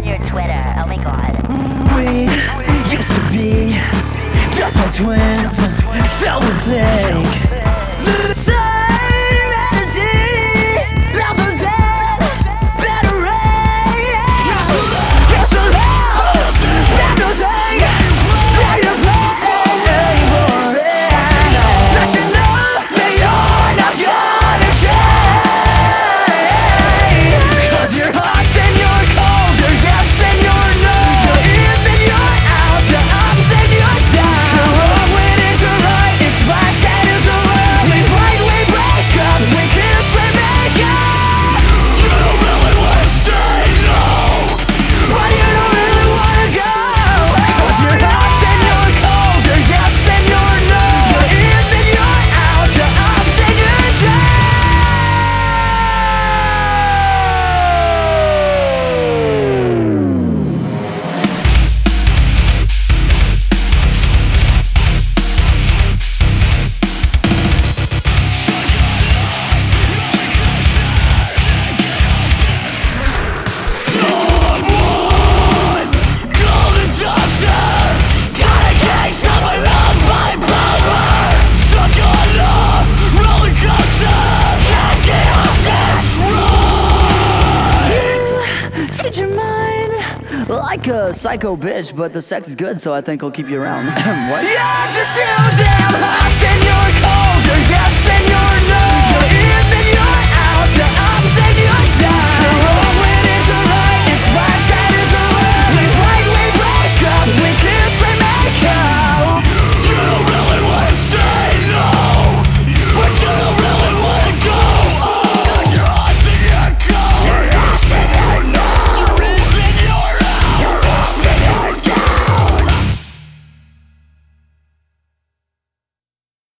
your Twitter. Oh my god. We used to be just like twins, so we take the same energy. Now the dead, better rain. It's a love, everything that you pay for it. That you know that you're not gonna change. 'Cause you're hot, then you're cold, you're yes, then you're no. You're in, then you're out, you're up, then you're down. You're wrong when it's right, it's black, then it's wrong. We fight, we break up, we kiss, we make up. You don't really wanna stay, no, but you don't really wanna go. 'Cause you're hot, then you're cold, you're yes, then you're no. You're in, then you're out, you're up, then you're down. Change your mind like a psycho bitch, but the sex is good, so I think I'll keep you around. What? You're just too damn hot, then you're cold.